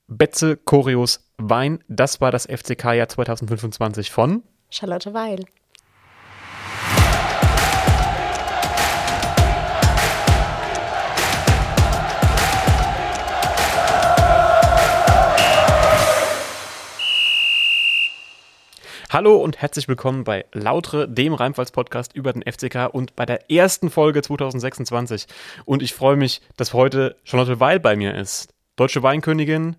Betze Choreos Wein. Das war das FCK-Jahr 2025 von Charlotte Weil. Hallo und herzlich willkommen bei Lautre, dem Rheinpfalz-Podcast über den FCK und bei der ersten Folge 2026. Und ich freue mich, dass heute Charlotte Weil bei mir ist. Deutsche Weinkönigin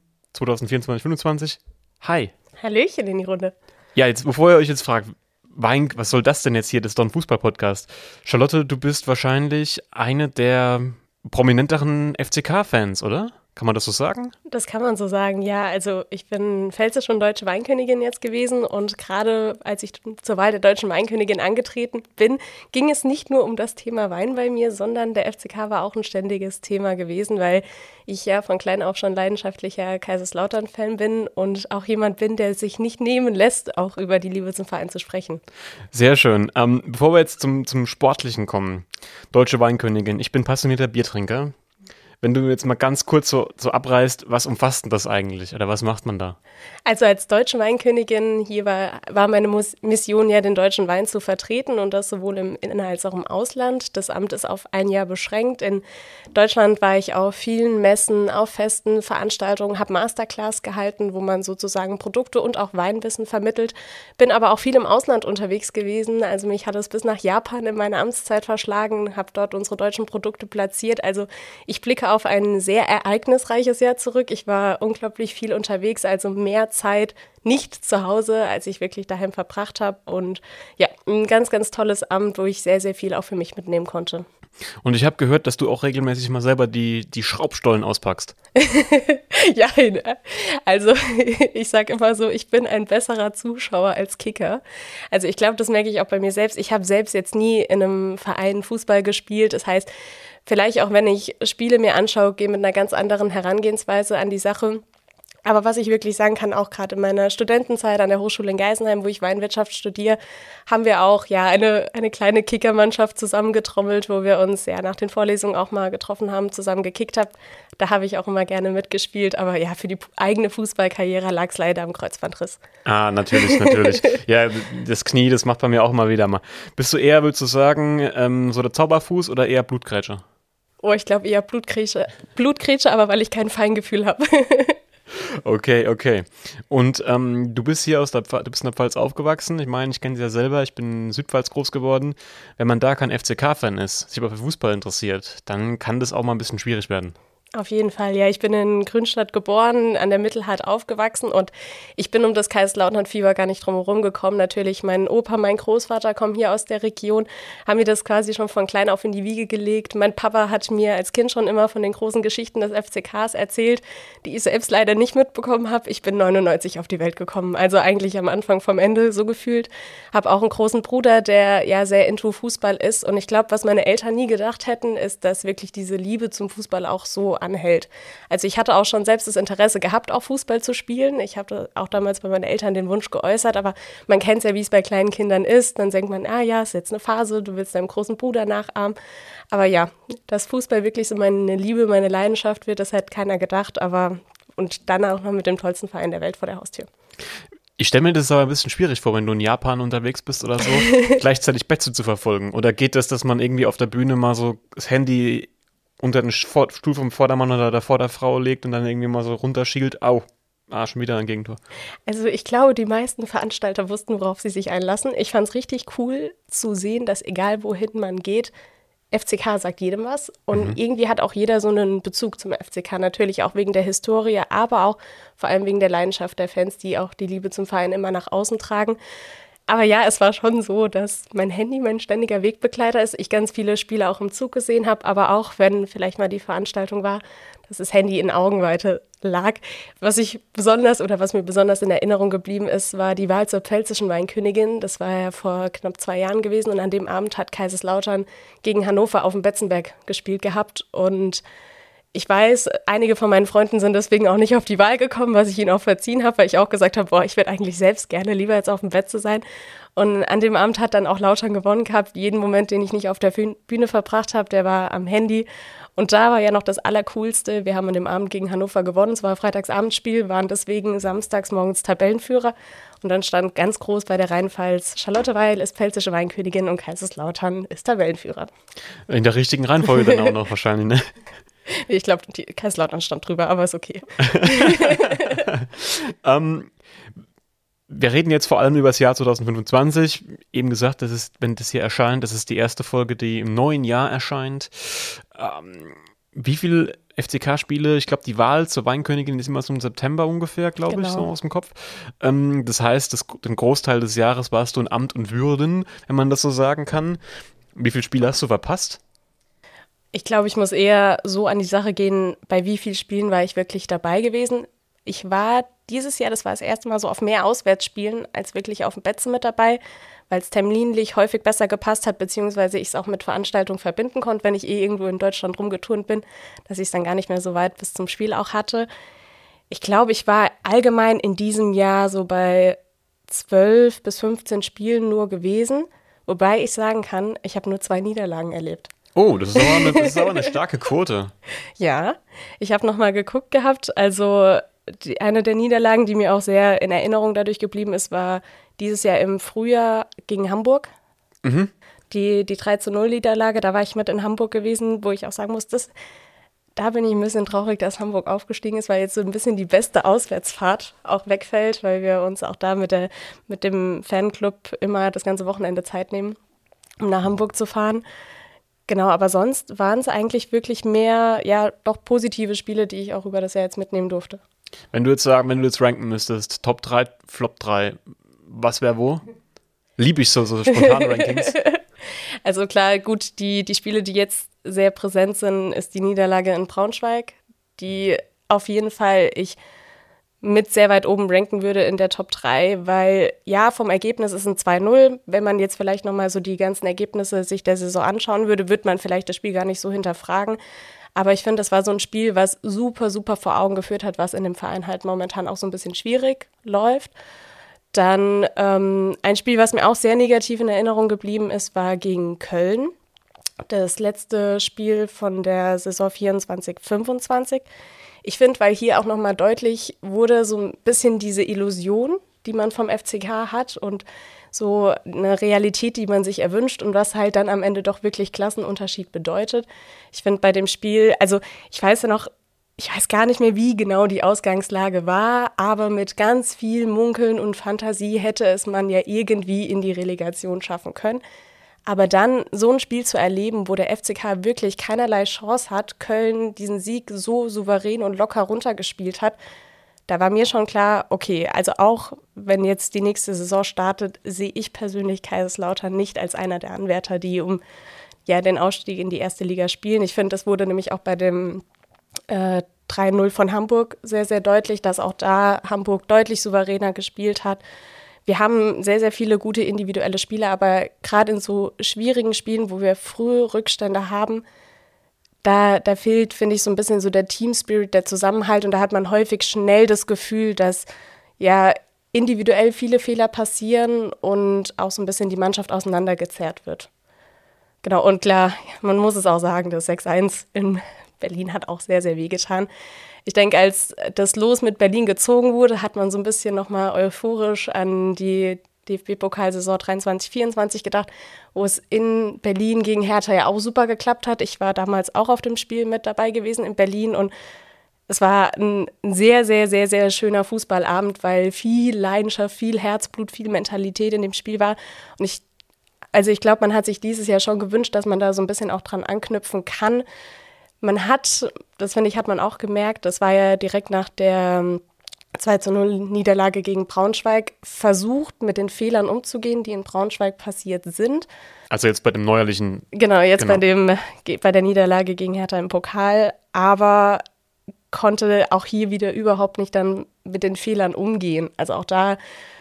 2024-25. Hi. Hallöchen in die Runde. Ja, jetzt, bevor ihr euch jetzt fragt, Wein, was soll das denn jetzt hier? Das ist doch ein Fußball-Podcast. Charlotte, du bist wahrscheinlich eine der prominenteren FCK-Fans, oder? Kann man das so sagen? Das kann man so sagen, ja. Also ich bin pfälzische und deutsche Weinkönigin jetzt gewesen und gerade als ich zur Wahl der deutschen Weinkönigin angetreten bin, ging es nicht nur um das Thema Wein bei mir, sondern der FCK war auch ein ständiges Thema gewesen, weil ich ja von klein auf schon leidenschaftlicher Kaiserslautern-Fan bin und auch jemand bin, der sich nicht nehmen lässt, auch über die Liebe zum Verein zu sprechen. Sehr schön. Bevor wir jetzt zum Sportlichen kommen, deutsche Weinkönigin, ich bin passionierter Biertrinker. Wenn du jetzt mal ganz kurz so abreißt, was umfasst denn das eigentlich oder was macht man da? Also als deutsche Weinkönigin hier war meine Mission ja, den deutschen Wein zu vertreten und das sowohl im In- als auch im Ausland. Das Amt ist auf ein Jahr beschränkt. In Deutschland war ich auf vielen Messen, auf Festen, Veranstaltungen, habe Masterclass gehalten, wo man sozusagen Produkte und auch Weinwissen vermittelt. Bin aber auch viel im Ausland unterwegs gewesen. Also mich hat es bis nach Japan in meiner Amtszeit verschlagen, habe dort unsere deutschen Produkte platziert. Also ich blicke auf ein sehr ereignisreiches Jahr zurück. Ich war unglaublich viel unterwegs, also mehr Zeit nicht zu Hause, als ich wirklich daheim verbracht habe. Und ja, ein ganz, ganz tolles Amt, wo ich sehr, sehr viel auch für mich mitnehmen konnte. Und ich habe gehört, dass du auch regelmäßig mal selber die Schraubstollen auspackst. Ja, also ich sage immer so, ich bin ein besserer Zuschauer als Kicker. Also ich glaube, das merke ich auch bei mir selbst. Ich habe selbst jetzt nie in einem Verein Fußball gespielt. Das heißt, vielleicht auch wenn ich Spiele mir anschaue, gehe mit einer ganz anderen Herangehensweise an die Sache. Aber was ich wirklich sagen kann, auch gerade in meiner Studentenzeit an der Hochschule in Geisenheim, wo ich Weinwirtschaft studiere, haben wir auch ja eine kleine Kickermannschaft zusammengetrommelt, wo wir uns ja nach den Vorlesungen auch mal getroffen haben, zusammen gekickt haben. Da habe ich auch immer gerne mitgespielt, aber ja, für die eigene Fußballkarriere lag es leider am Kreuzbandriss. Ah, natürlich. Ja, das Knie, das macht bei mir auch immer wieder mal. Bist du eher, würdest du sagen, so der Zauberfuß oder eher Blutgrätsche? Oh, ich glaube eher Blutgrätsche, aber weil ich kein Feingefühl habe. Okay. Und du bist hier du bist in der Pfalz aufgewachsen. Ich meine, ich kenne sie ja selber, ich bin in Südpfalz groß geworden. Wenn man da kein FCK-Fan ist, sich aber für Fußball interessiert, dann kann das auch mal ein bisschen schwierig werden. Auf jeden Fall, ja. Ich bin in Grünstadt geboren, an der Mittelhart aufgewachsen und ich bin um das Kaiserslautern-Fieber gar nicht drum herum gekommen. Natürlich, mein Opa, mein Großvater kommen hier aus der Region, haben mir das quasi schon von klein auf in die Wiege gelegt. Mein Papa hat mir als Kind schon immer von den großen Geschichten des FCKs erzählt, die ich selbst leider nicht mitbekommen habe. Ich bin 99 auf die Welt gekommen, also eigentlich am Anfang vom Ende so gefühlt. Habe auch einen großen Bruder, der ja sehr into Fußball ist und ich glaube, was meine Eltern nie gedacht hätten, ist, dass wirklich diese Liebe zum Fußball auch so anhält. Also ich hatte auch schon selbst das Interesse gehabt, auch Fußball zu spielen. Ich habe auch damals bei meinen Eltern den Wunsch geäußert, aber man kennt es ja, wie es bei kleinen Kindern ist. Dann denkt man, ja, ist jetzt eine Phase, du willst deinem großen Bruder nachahmen. Aber ja, dass Fußball wirklich so meine Liebe, meine Leidenschaft wird, das hätte keiner gedacht. Und dann auch noch mit dem tollsten Verein der Welt vor der Haustür. Ich stelle mir das aber ein bisschen schwierig vor, wenn du in Japan unterwegs bist oder so, gleichzeitig Betze zu verfolgen. Oder geht das, dass man irgendwie auf der Bühne mal so das Handy unter den Stuhl vom Vordermann oder der Vorderfrau legt und dann irgendwie mal so runterschielt, schon wieder ein Gegentor. Also ich glaube, die meisten Veranstalter wussten, worauf sie sich einlassen. Ich fand es richtig cool zu sehen, dass egal wohin man geht, FCK sagt jedem was und irgendwie hat auch jeder so einen Bezug zum FCK, natürlich auch wegen der Historie, aber auch vor allem wegen der Leidenschaft der Fans, die auch die Liebe zum Verein immer nach außen tragen. Aber ja, es war schon so, dass mein Handy mein ständiger Wegbegleiter ist. Ich ganz viele Spiele auch im Zug gesehen habe, aber auch, wenn vielleicht mal die Veranstaltung war, dass das Handy in Augenweite lag. Was mir besonders in Erinnerung geblieben ist, war die Wahl zur pfälzischen Weinkönigin. Das war ja vor knapp 2 Jahren gewesen und an dem Abend hat Kaiserslautern gegen Hannover auf dem Betzenberg gespielt gehabt und ich weiß, einige von meinen Freunden sind deswegen auch nicht auf die Wahl gekommen, was ich ihnen auch verziehen habe, weil ich auch gesagt habe, ich würde eigentlich selbst gerne lieber jetzt auf dem Betze sein. Und an dem Abend hat dann auch Lautern gewonnen gehabt. Jeden Moment, den ich nicht auf der Bühne verbracht habe, der war am Handy. Und da war ja noch das Allercoolste, wir haben an dem Abend gegen Hannover gewonnen, es war Freitagsabendspiel, waren deswegen samstags morgens Tabellenführer. Und dann stand ganz groß bei der Rheinpfalz, Charlotte Weil ist pfälzische Weinkönigin und Kaiserslautern ist Tabellenführer. In der richtigen Reihenfolge dann auch noch wahrscheinlich, ne? Ich glaube, Kaiserslautern stand drüber, aber ist okay. Wir reden jetzt vor allem über das Jahr 2025. Eben gesagt, das ist, wenn das hier erscheint, das ist die erste Folge, die im neuen Jahr erscheint. Wie viele FCK-Spiele? Ich glaube, die Wahl zur Weinkönigin ist immer so im September ungefähr, glaube ich, so aus dem Kopf. Das heißt, den Großteil des Jahres warst du in Amt und Würden, wenn man das so sagen kann. Wie viele Spiele hast du verpasst? Ich glaube, ich muss eher so an die Sache gehen, bei wie vielen Spielen war ich wirklich dabei gewesen. Ich war dieses Jahr, das war das erste Mal so auf mehr Auswärtsspielen als wirklich auf dem Betze mit dabei, weil es terminlich häufig besser gepasst hat, beziehungsweise ich es auch mit Veranstaltungen verbinden konnte, wenn ich irgendwo in Deutschland rumgeturnt bin, dass ich es dann gar nicht mehr so weit bis zum Spiel auch hatte. Ich glaube, ich war allgemein in diesem Jahr so bei 12 bis 15 Spielen nur gewesen, wobei ich sagen kann, ich habe nur 2 Niederlagen erlebt. Oh, das ist aber eine starke Quote. Ja, ich habe nochmal geguckt gehabt, also eine der Niederlagen, die mir auch sehr in Erinnerung dadurch geblieben ist, war dieses Jahr im Frühjahr gegen Hamburg. Mhm. Die 3-0-Niederlage, da war ich mit in Hamburg gewesen, wo ich auch sagen muss, da bin ich ein bisschen traurig, dass Hamburg aufgestiegen ist, weil jetzt so ein bisschen die beste Auswärtsfahrt auch wegfällt, weil wir uns auch da mit dem Fanclub immer das ganze Wochenende Zeit nehmen, um nach Hamburg zu fahren. Genau, aber sonst waren es eigentlich wirklich mehr, ja, doch positive Spiele, die ich auch über das Jahr jetzt mitnehmen durfte. Wenn du jetzt ranken müsstest, Top 3, Flop 3, was wäre wo? Liebe ich so spontane Rankings. Also klar, gut, die Spiele, die jetzt sehr präsent sind, ist die Niederlage in Braunschweig, die auf jeden Fall ich mit sehr weit oben ranken würde in der Top 3, weil ja, vom Ergebnis ist ein 2-0. Wenn man jetzt vielleicht nochmal so die ganzen Ergebnisse sich der Saison anschauen würde, wird man vielleicht das Spiel gar nicht so hinterfragen. Aber ich finde, das war so ein Spiel, was super, super vor Augen geführt hat, was in dem Verein halt momentan auch so ein bisschen schwierig läuft. Dann ein Spiel, was mir auch sehr negativ in Erinnerung geblieben ist, war gegen Köln. Das letzte Spiel von der Saison 24/25. Ich finde, weil hier auch nochmal deutlich wurde, so ein bisschen diese Illusion, die man vom FCK hat und so eine Realität, die man sich erwünscht und was halt dann am Ende doch wirklich Klassenunterschied bedeutet. Ich finde bei dem Spiel, also ich weiß gar nicht mehr, wie genau die Ausgangslage war, aber mit ganz viel Munkeln und Fantasie hätte es man ja irgendwie in die Relegation schaffen können. Aber dann so ein Spiel zu erleben, wo der FCK wirklich keinerlei Chance hat, Köln diesen Sieg so souverän und locker runtergespielt hat, da war mir schon klar, okay, also auch wenn jetzt die nächste Saison startet, sehe ich persönlich Kaiserslautern nicht als einer der Anwärter, die um den Aufstieg in die erste Liga spielen. Ich finde, das wurde nämlich auch bei dem 3-0 von Hamburg sehr, sehr deutlich, dass auch da Hamburg deutlich souveräner gespielt hat. Wir haben sehr, sehr viele gute individuelle Spieler, aber gerade in so schwierigen Spielen, wo wir frühe Rückstände haben, da fehlt, finde ich, so ein bisschen so der Team-Spirit, der Zusammenhalt. Und da hat man häufig schnell das Gefühl, dass ja individuell viele Fehler passieren und auch so ein bisschen die Mannschaft auseinandergezerrt wird. Genau, und klar, man muss es auch sagen, das 6-1 in Berlin hat auch sehr, sehr wehgetan. Ich denke, als das Los mit Berlin gezogen wurde, hat man so ein bisschen nochmal euphorisch an die DFB-Pokalsaison 23/24 gedacht, wo es in Berlin gegen Hertha ja auch super geklappt hat. Ich war damals auch auf dem Spiel mit dabei gewesen in Berlin und es war ein sehr, sehr, sehr, sehr schöner Fußballabend, weil viel Leidenschaft, viel Herzblut, viel Mentalität in dem Spiel war. Und ich glaube, man hat sich dieses Jahr schon gewünscht, dass man da so ein bisschen auch dran anknüpfen kann. Man hat, das finde ich, hat man auch gemerkt, das war ja direkt nach der 2-0-Niederlage gegen Braunschweig, versucht, mit den Fehlern umzugehen, die in Braunschweig passiert sind. Also jetzt bei dem neuerlichen... Genau, bei der Niederlage gegen Hertha im Pokal, aber konnte auch hier wieder überhaupt nicht dann mit den Fehlern umgehen. Also auch da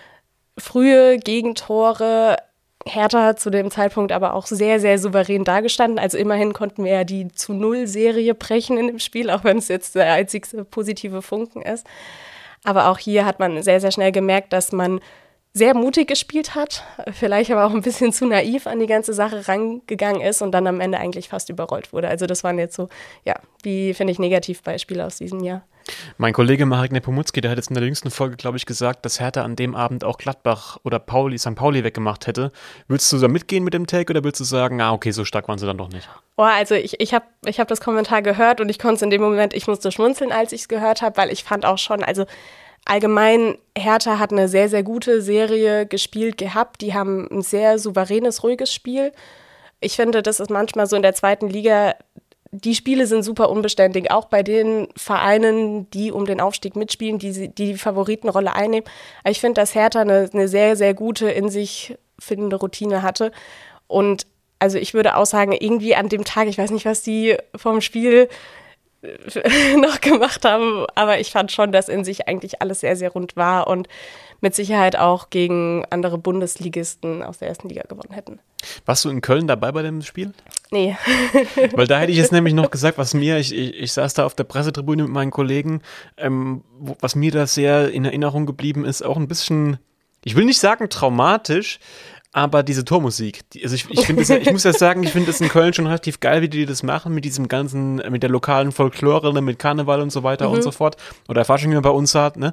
frühe Gegentore, Hertha hat zu dem Zeitpunkt aber auch sehr, sehr souverän dagestanden. Also immerhin konnten wir ja die 0-Serie brechen in dem Spiel, auch wenn es jetzt der einzigste positive Funken ist. Aber auch hier hat man sehr, sehr schnell gemerkt, dass man sehr mutig gespielt hat, vielleicht aber auch ein bisschen zu naiv an die ganze Sache rangegangen ist und dann am Ende eigentlich fast überrollt wurde. Also das waren jetzt so, ja, wie finde ich Negativbeispiele aus diesem Jahr. Mein Kollege Marek Nepomuk, der hat jetzt in der jüngsten Folge, glaube ich, gesagt, dass Hertha an dem Abend auch Gladbach oder St. Pauli weggemacht hätte. Würdest du da mitgehen mit dem Take oder würdest du sagen, okay, so stark waren sie dann doch nicht? Oh, also ich hab das Kommentar gehört und ich konnte es in dem Moment, ich musste schmunzeln, als ich es gehört habe, weil ich fand auch schon, also allgemein, Hertha hat eine sehr, sehr gute Serie gespielt gehabt. Die haben ein sehr souveränes, ruhiges Spiel. Ich finde, das ist manchmal so in der zweiten Liga, die Spiele sind super unbeständig, auch bei den Vereinen, die um den Aufstieg mitspielen, die Favoritenrolle einnehmen. Aber ich finde, dass Hertha eine sehr, sehr gute, in sich findende Routine hatte. Und also ich würde auch sagen, irgendwie an dem Tag, ich weiß nicht, was die vom Spiel noch gemacht haben, aber ich fand schon, dass in sich eigentlich alles sehr, sehr rund war und mit Sicherheit auch gegen andere Bundesligisten aus der ersten Liga gewonnen hätten. Warst du in Köln dabei bei dem Spiel? Nee. Weil da hätte ich jetzt nämlich noch gesagt, was mir, ich saß da auf der Pressetribüne mit meinen Kollegen, was mir da sehr in Erinnerung geblieben ist, auch ein bisschen, ich will nicht sagen traumatisch, aber diese Tormusik, also ich finde das, ich muss ja sagen, ich finde das in Köln schon relativ geil, wie die das machen, mit diesem ganzen, mit der lokalen Folklore, ne, mit Karneval und so weiter und so fort. Oder Fasching, wie man bei uns hat, ne?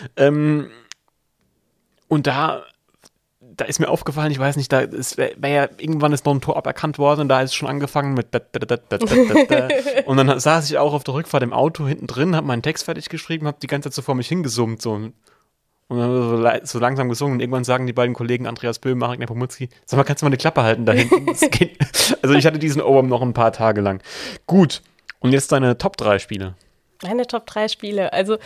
Und da ist mir aufgefallen, ich weiß nicht, da wäre ja, irgendwann ist noch ein Tor aberkannt worden und da ist es schon angefangen mit und dann saß ich auch auf der Rückfahrt im Auto hinten drin, habe meinen Text fertig geschrieben, habe die ganze Zeit so vor mich hingesummt, so. Und dann so langsam gesungen und irgendwann sagen die beiden Kollegen Andreas Böhm, Marek Nepomuk, sag mal, kannst du mal eine Klappe halten da hinten? Also ich hatte diesen Ohrwurm noch ein paar Tage lang. Gut, und jetzt deine Top 3 Spiele. Meine Top 3 Spiele, also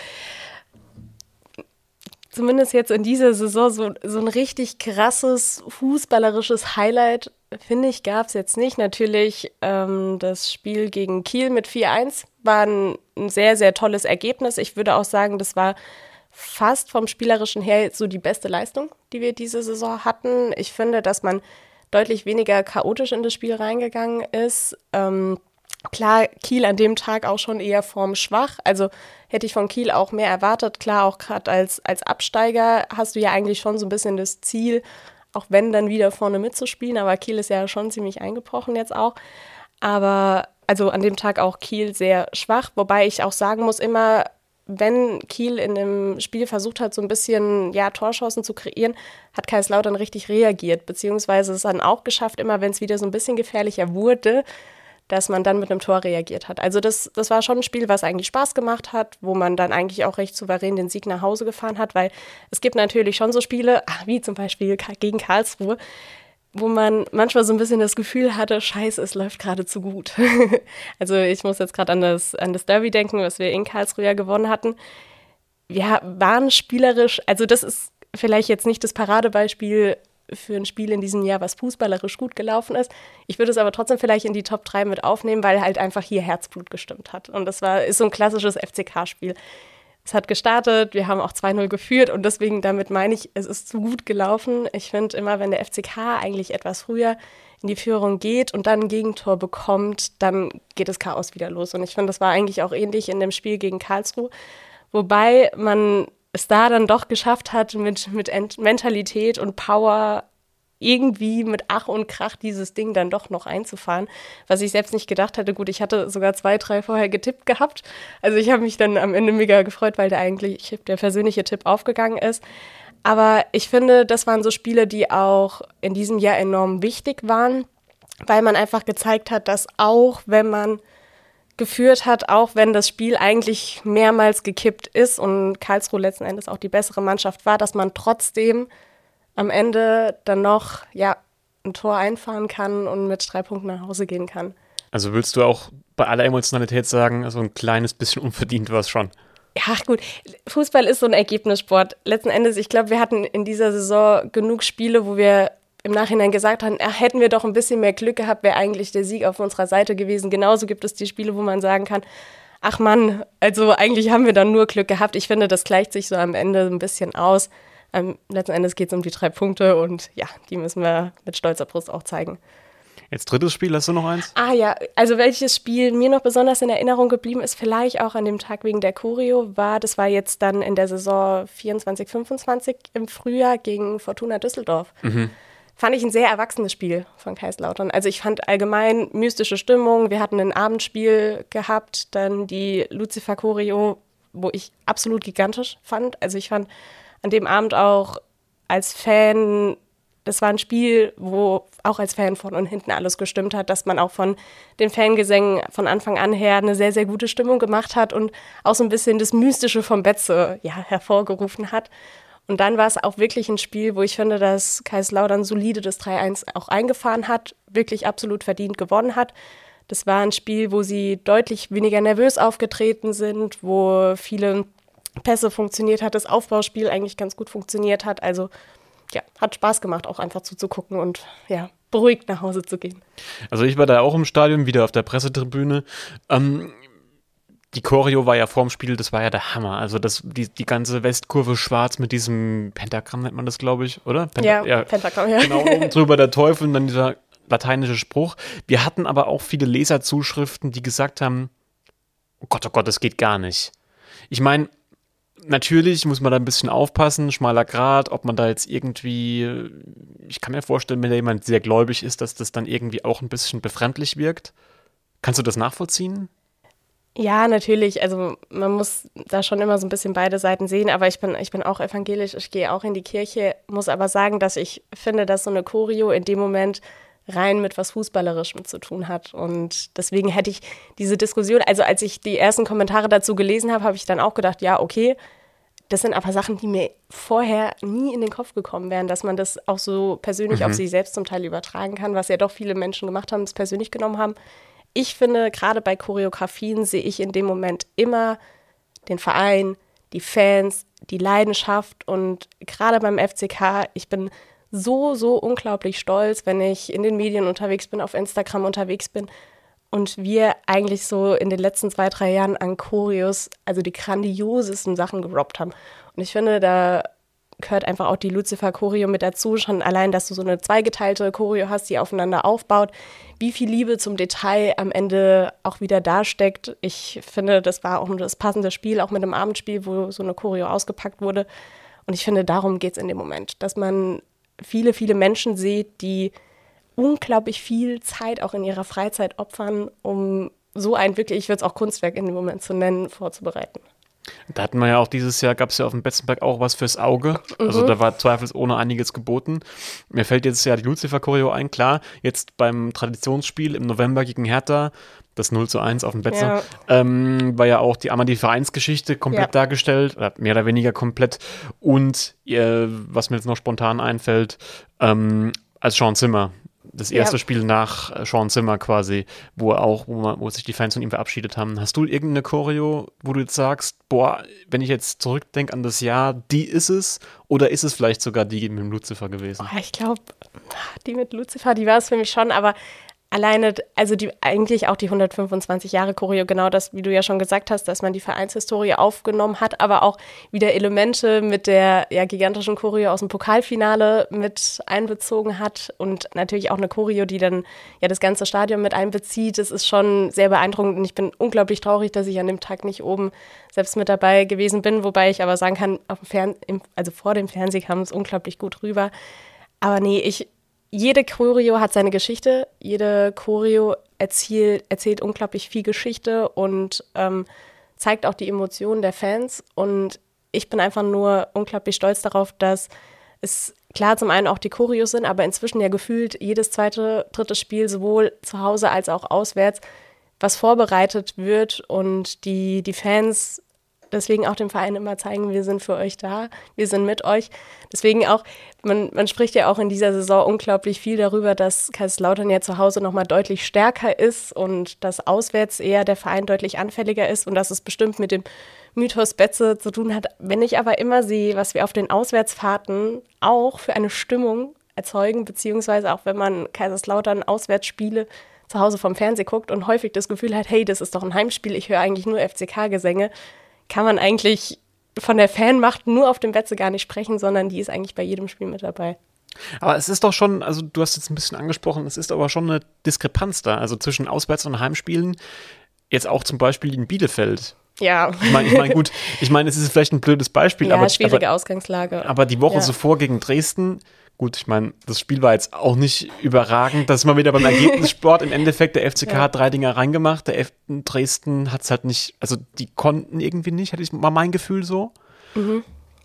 zumindest jetzt in dieser Saison so ein richtig krasses fußballerisches Highlight, finde ich, gab es jetzt nicht. Natürlich das Spiel gegen Kiel mit 4-1 war ein sehr, sehr tolles Ergebnis. Ich würde auch sagen, das war fast vom Spielerischen her so die beste Leistung, die wir diese Saison hatten. Ich finde, dass man deutlich weniger chaotisch in das Spiel reingegangen ist. Klar, Kiel an dem Tag auch schon eher formschwach. Also hätte ich von Kiel auch mehr erwartet. Klar, auch gerade als Absteiger hast du ja eigentlich schon so ein bisschen das Ziel, auch wenn dann wieder vorne mitzuspielen. Aber Kiel ist ja schon ziemlich eingebrochen jetzt auch. Aber also an dem Tag auch Kiel sehr schwach. Wobei ich auch sagen muss, immer wenn Kiel in dem Spiel versucht hat, so ein bisschen Torchancen zu kreieren, hat Kaiserslautern richtig reagiert, beziehungsweise es dann auch geschafft, immer wenn es wieder so ein bisschen gefährlicher wurde, dass man dann mit einem Tor reagiert hat. Also das war schon ein Spiel, was eigentlich Spaß gemacht hat, wo man dann eigentlich auch recht souverän den Sieg nach Hause gefahren hat, weil es gibt natürlich schon so Spiele, wie zum Beispiel gegen Karlsruhe, wo man manchmal so ein bisschen das Gefühl hatte, scheiße, es läuft gerade zu gut. Also ich muss jetzt gerade an das Derby denken, was wir in Karlsruhe ja gewonnen hatten. Wir waren spielerisch, also das ist vielleicht jetzt nicht das Paradebeispiel für ein Spiel in diesem Jahr, was fußballerisch gut gelaufen ist. Ich würde es aber trotzdem vielleicht in die Top 3 mit aufnehmen, weil halt einfach hier Herzblut gestimmt hat. Und das ist so ein klassisches FCK-Spiel. Es hat gestartet, wir haben auch 2-0 geführt und deswegen, damit meine ich, es ist zu gut gelaufen. Ich finde immer, wenn der FCK eigentlich etwas früher in die Führung geht und dann ein Gegentor bekommt, dann geht das Chaos wieder los. Und ich finde, das war eigentlich auch ähnlich in dem Spiel gegen Karlsruhe, wobei man es da dann doch geschafft hat, mit Mentalität und Power irgendwie mit Ach und Krach dieses Ding dann doch noch einzufahren, was ich selbst nicht gedacht hatte. Gut, ich hatte sogar 2, 3 vorher getippt gehabt. Also ich habe mich dann am Ende mega gefreut, weil der persönliche Tipp aufgegangen ist. Aber ich finde, das waren so Spiele, die auch in diesem Jahr enorm wichtig waren, weil man einfach gezeigt hat, dass auch wenn man geführt hat, auch wenn das Spiel eigentlich mehrmals gekippt ist und Karlsruhe letzten Endes auch die bessere Mannschaft war, dass man trotzdem am Ende dann noch ein Tor einfahren kann und mit 3 Punkten nach Hause gehen kann. Also willst du auch bei aller Emotionalität sagen, also ein kleines bisschen unverdient war es schon? Ja, gut. Fußball ist so ein Ergebnissport. Letzten Endes, ich glaube, wir hatten in dieser Saison genug Spiele, wo wir im Nachhinein gesagt haben, hätten wir doch ein bisschen mehr Glück gehabt, wäre eigentlich der Sieg auf unserer Seite gewesen. Genauso gibt es die Spiele, wo man sagen kann, ach Mann, also eigentlich haben wir dann nur Glück gehabt. Ich finde, das gleicht sich so am Ende ein bisschen aus. Letzten Endes geht es um die 3 Punkte und ja, die müssen wir mit stolzer Brust auch zeigen. Jetzt drittes Spiel, hast du noch eins? Ah ja, also welches Spiel mir noch besonders in Erinnerung geblieben ist, vielleicht auch an dem Tag wegen der Choreo, das war jetzt dann in der Saison 24, 25 im Frühjahr gegen Fortuna Düsseldorf. Fand ich ein sehr erwachsenes Spiel von Kaiserslautern. Also ich fand allgemein mystische Stimmung. Wir hatten ein Abendspiel gehabt, dann die Lucifer-Choreo, wo ich absolut gigantisch fand. Also ich fand an dem Abend auch als Fan, das war ein Spiel, wo auch als Fan von und hinten alles gestimmt hat, dass man auch von den Fangesängen von Anfang an her eine sehr, sehr gute Stimmung gemacht hat und auch so ein bisschen das Mystische vom Betze hervorgerufen hat. Und dann war es auch wirklich ein Spiel, wo ich finde, dass Kaiserslautern solide das 3-1 auch eingefahren hat, wirklich absolut verdient gewonnen hat. Das war ein Spiel, wo sie deutlich weniger nervös aufgetreten sind, wo viele Pässe funktioniert hat, das Aufbauspiel eigentlich ganz gut funktioniert hat. Also ja, hat Spaß gemacht, auch einfach zuzugucken und ja, beruhigt nach Hause zu gehen. Also ich war da auch im Stadion, wieder auf der Pressetribüne. Die Choreo war ja vorm Spiel, das war ja der Hammer. Also die ganze Westkurve schwarz mit diesem Pentagramm nennt man das, glaube ich, oder? Pentagramm, ja. Genau, oben drüber der Teufel und dann dieser lateinische Spruch. Wir hatten aber auch viele Leserzuschriften, die gesagt haben, oh Gott, das geht gar nicht. Ich meine, natürlich muss man da ein bisschen aufpassen, schmaler Grat, ob man da jetzt irgendwie, ich kann mir vorstellen, wenn da jemand sehr gläubig ist, dass das dann irgendwie auch ein bisschen befremdlich wirkt. Kannst du das nachvollziehen? Ja, natürlich. Also man muss da schon immer so ein bisschen beide Seiten sehen, aber ich bin auch evangelisch, ich gehe auch in die Kirche, muss aber sagen, dass ich finde, dass so eine Choreo in dem Moment rein mit was Fußballerischem zu tun hat. Und deswegen hätte ich diese Diskussion, also als ich die ersten Kommentare dazu gelesen habe, habe ich dann auch gedacht, ja, okay, das sind aber Sachen, die mir vorher nie in den Kopf gekommen wären, dass man das auch so persönlich auf sich selbst zum Teil übertragen kann, was ja doch viele Menschen gemacht haben, das persönlich genommen haben. Ich finde, gerade bei Choreografien sehe ich in dem Moment immer den Verein, die Fans, die Leidenschaft und gerade beim FCK, ich bin so unglaublich stolz, wenn ich in den Medien unterwegs bin, auf Instagram unterwegs bin und wir eigentlich so in den letzten 2, 3 Jahren an Choreos, also die grandiosesten Sachen gerobbt haben. Und ich finde, da gehört einfach auch die Lucifer-Choreo mit dazu, schon allein, dass du so eine zweigeteilte Choreo hast, die aufeinander aufbaut, wie viel Liebe zum Detail am Ende auch wieder da steckt. Ich finde, das war auch das passende Spiel, auch mit dem Abendspiel, wo so eine Choreo ausgepackt wurde. Und ich finde, darum geht es in dem Moment, dass man viele, viele Menschen sieht, die unglaublich viel Zeit auch in ihrer Freizeit opfern, um so ein wirklich, ich würde es auch Kunstwerk in dem Moment zu nennen, vorzubereiten. Da hatten wir ja auch dieses Jahr, gab es ja auf dem Betzenberg auch was fürs Auge. Also da war zweifelsohne einiges geboten. Mir fällt jetzt ja die Lucifer-Choreo ein, klar, jetzt beim Traditionsspiel im November gegen Hertha, das 0:1 auf dem Betze, war ja auch einmal die Vereinsgeschichte komplett dargestellt, oder mehr oder weniger komplett. Und was mir jetzt noch spontan einfällt, als Sean Zimmer. Das erste Spiel nach Sean Zimmer quasi, wo sich die Fans von ihm verabschiedet haben. Hast du irgendeine Choreo, wo du jetzt sagst, boah, wenn ich jetzt zurückdenke an das Jahr, die ist es? Oder ist es vielleicht sogar die mit dem Lucifer gewesen? Oh, ich glaube, die mit Lucifer, die war es für mich schon, aber alleine, also eigentlich auch die 125 Jahre Choreo, genau das, wie du ja schon gesagt hast, dass man die Vereinshistorie aufgenommen hat, aber auch wieder Elemente mit der gigantischen Choreo aus dem Pokalfinale mit einbezogen hat und natürlich auch eine Choreo, die dann das ganze Stadion mit einbezieht. Das ist schon sehr beeindruckend und ich bin unglaublich traurig, dass ich an dem Tag nicht oben selbst mit dabei gewesen bin, wobei ich aber sagen kann, also vor dem Fernsehen kam es unglaublich gut rüber. Aber nee, jede Choreo hat seine Geschichte, jede Choreo erzählt unglaublich viel Geschichte und zeigt auch die Emotionen der Fans. Und ich bin einfach nur unglaublich stolz darauf, dass es klar zum einen auch die Choreos sind, aber inzwischen ja gefühlt jedes zweite, dritte Spiel sowohl zu Hause als auch auswärts, was vorbereitet wird und die Fans deswegen auch dem Verein immer zeigen, wir sind für euch da, wir sind mit euch. Deswegen auch, man spricht ja auch in dieser Saison unglaublich viel darüber, dass Kaiserslautern ja zu Hause nochmal deutlich stärker ist und dass auswärts eher der Verein deutlich anfälliger ist und dass es bestimmt mit dem Mythos Betze zu tun hat. Wenn ich aber immer sehe, was wir auf den Auswärtsfahrten auch für eine Stimmung erzeugen, beziehungsweise auch wenn man Kaiserslautern Auswärtsspiele zu Hause vom Fernsehen guckt und häufig das Gefühl hat, hey, das ist doch ein Heimspiel, ich höre eigentlich nur FCK-Gesänge, kann man eigentlich von der Fanmacht nur auf dem Betze gar nicht sprechen, sondern die ist eigentlich bei jedem Spiel mit dabei. Aber es ist doch schon, also du hast jetzt ein bisschen angesprochen, es ist aber schon eine Diskrepanz da, also zwischen Auswärts- und Heimspielen, jetzt auch zum Beispiel in Bielefeld. Ja. Gut, es ist vielleicht ein blödes Beispiel, Ja, aber schwierige Ausgangslage. Aber die Woche zuvor gegen Dresden, gut, ich meine, das Spiel war jetzt auch nicht überragend, das ist mal wieder beim Ergebnissport. Im Endeffekt, der FCK hat 3 Dinger reingemacht, der Dresden hat es halt nicht, also die konnten irgendwie nicht, hatte ich mal mein Gefühl so. Mhm.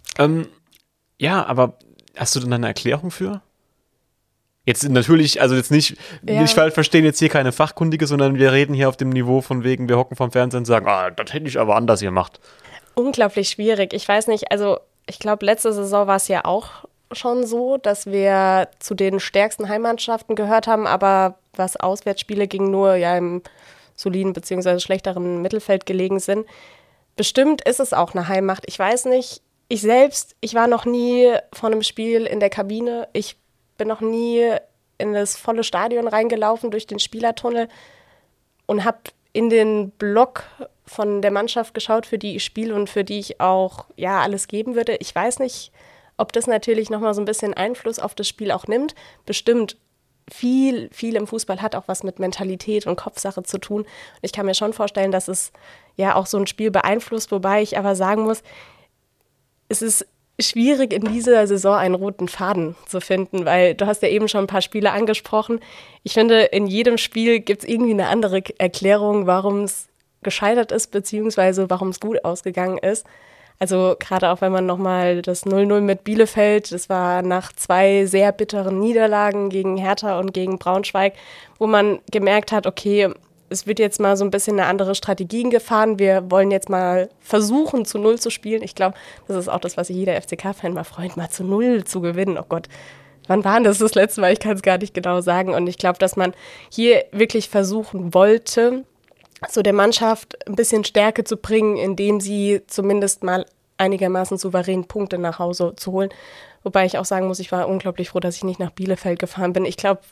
Ja, aber hast du denn eine Erklärung für? Jetzt natürlich, also jetzt nicht falsch verstehen, jetzt hier keine Fachkundige, sondern wir reden hier auf dem Niveau von wegen, wir hocken vom Fernsehen und sagen, das hätte ich aber anders gemacht. Unglaublich schwierig. Ich weiß nicht, also ich glaube, letzte Saison war es ja auch schon so, dass wir zu den stärksten Heimmannschaften gehört haben, aber was Auswärtsspiele ging, nur im soliden bzw. schlechteren Mittelfeld gelegen sind. Bestimmt ist es auch eine Heimmacht. Ich weiß nicht, ich war noch nie vor einem Spiel in der Kabine. Ich bin noch nie in das volle Stadion reingelaufen durch den Spielertunnel und habe in den Block von der Mannschaft geschaut, für die ich spiele und für die ich auch alles geben würde. Ich weiß nicht, ob das natürlich nochmal so ein bisschen Einfluss auf das Spiel auch nimmt. Bestimmt viel im Fußball hat auch was mit Mentalität und Kopfsache zu tun. Und ich kann mir schon vorstellen, dass es auch so ein Spiel beeinflusst, wobei ich aber sagen muss, es ist schwierig, in dieser Saison einen roten Faden zu finden, weil du hast ja eben schon ein paar Spiele angesprochen. Ich finde, in jedem Spiel gibt es irgendwie eine andere Erklärung, warum es gescheitert ist, beziehungsweise warum es gut ausgegangen ist. Also gerade auch wenn man nochmal das 0-0 mit Bielefeld, das war nach 2 sehr bitteren Niederlagen gegen Hertha und gegen Braunschweig, wo man gemerkt hat, okay, es wird jetzt mal so ein bisschen eine andere Strategien gefahren. Wir wollen jetzt mal versuchen, zu 0 zu spielen. Ich glaube, das ist auch das, was sich jeder FCK-Fan mal freut, mal zu 0 zu gewinnen. Oh Gott, wann war das letzte Mal? Ich kann es gar nicht genau sagen. Und ich glaube, dass man hier wirklich versuchen wollte, so der Mannschaft ein bisschen Stärke zu bringen, indem sie zumindest mal einigermaßen souverän Punkte nach Hause zu holen. Wobei ich auch sagen muss, ich war unglaublich froh, dass ich nicht nach Bielefeld gefahren bin. Ich glaube,